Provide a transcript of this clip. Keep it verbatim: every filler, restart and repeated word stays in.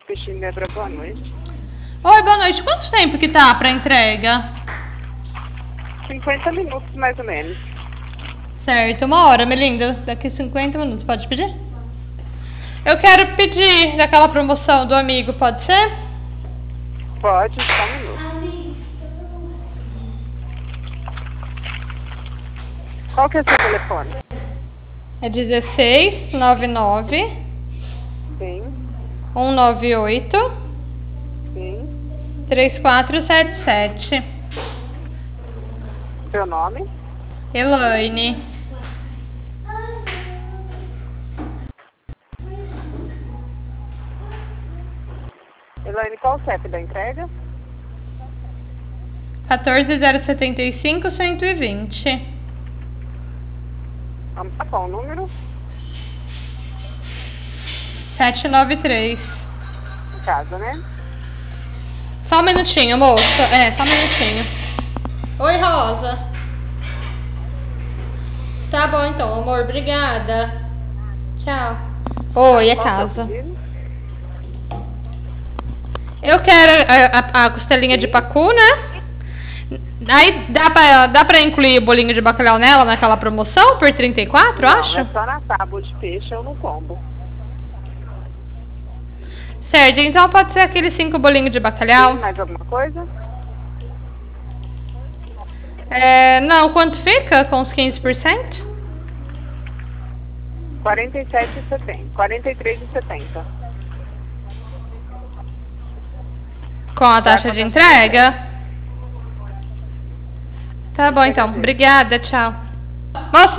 Peixinho Nebra, boa noite. Oi, boa noite. Quanto tempo que tá pra entrega? cinquenta minutos, mais ou menos. Certo, uma hora, Melinda. Daqui cinquenta minutos, pode pedir? Eu quero pedir daquela promoção do amigo, pode ser? Pode, só um minuto. Qual que é o seu telefone? É dezesseis, noventa e nove, Sim, cento e noventa e oito, sim. três quatro sete sete. Seu nome? Elaine. Elaine, qual o C E P da entrega? quatorze zero setenta e cinco, cento e vinte. Vamos pra qual o número? sete nove três. Em casa, né? Só um minutinho, moça. É, só um minutinho. Oi, Rosa. Tá bom então, amor. Obrigada. Tchau. Oi, é Qual que é o casa. pedido? Eu quero a, a, a costelinha de pacu, né? Aí dá pra, dá pra incluir o bolinho de bacalhau nela, naquela promoção, por trinta e quatro, Não, acho? é só na tábua de peixe ou no combo. Certo, então pode ser aqueles cinco bolinhos de bacalhau. Tem mais alguma coisa? É, não, quanto fica com os quinze por cento? quarenta e sete reais e setenta centavos. quarenta e três reais e setenta centavos. Com a taxa de entrega? Tá bom então, obrigada, tchau. Moça,